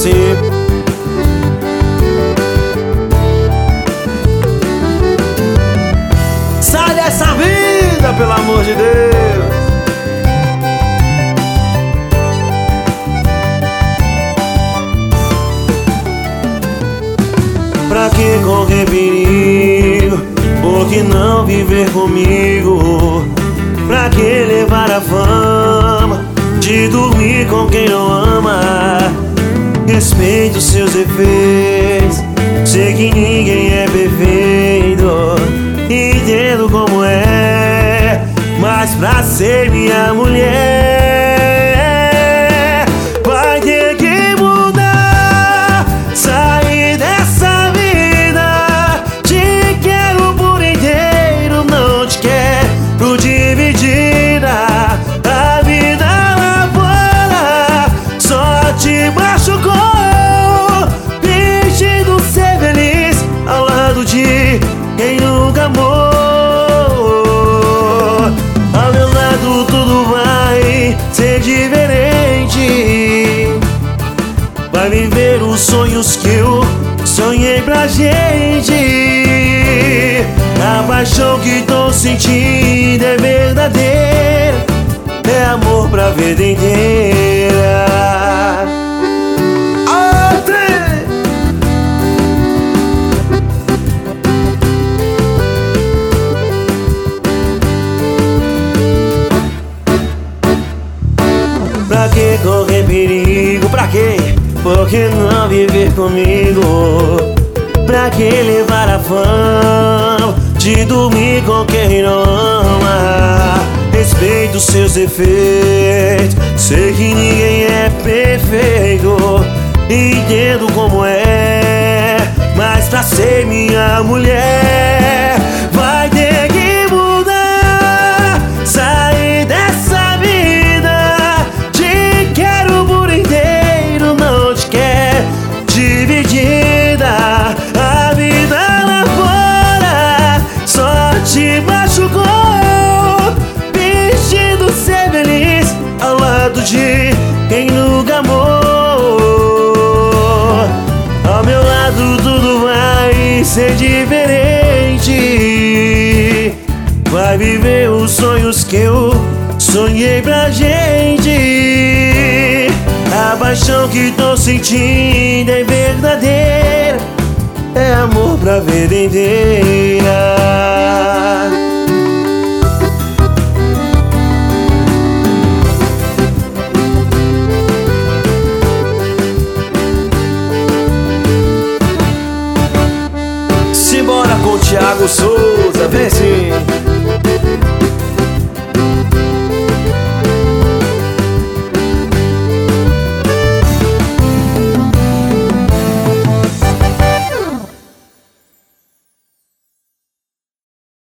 você. Sai dessa vida, pelo amor de Deus. Pra que correr perigo? Por que não viver comigo? Pra que levar a fama de dormir com quem não ama? Respeito os seus defeitos, sei que ninguém é perfeito, entendo como é, mas pra ser minha mulher vai ter que mudar, sair dessa vida. Te quero por inteiro, não te quero dividida. A vida lá fora só te machucou, fingindo ser feliz ao lado de quem nunca amou. Ao meu lado tudo vai ser diferente, vai viver os sonhos que eu sonhei pra gente. A paixão que tô sentindo é verdadeira, é amor pra vida inteira. Pra que correr perigo? Pra quê? Por que não viver comigo? Pra que levar a fama de dormir com quem não ama? Respeito os seus defeitos, sei que ninguém é perfeito, entendo como é, mas pra ser minha mulher vai ter que mudar, sair dessa vida. Te quero por inteiro, não te quero dividida. A vida lá fora só te machucou, fingindo ser feliz ao lado de quem nunca amou. Ao meu lado tudo vai ser diferente, vai viver os sonhos que eu sonhei pra gente. A paixão que tô sentindo é verdadeira, é amor pra vida inteira. Simbora com o Thiago Souza, vem sim.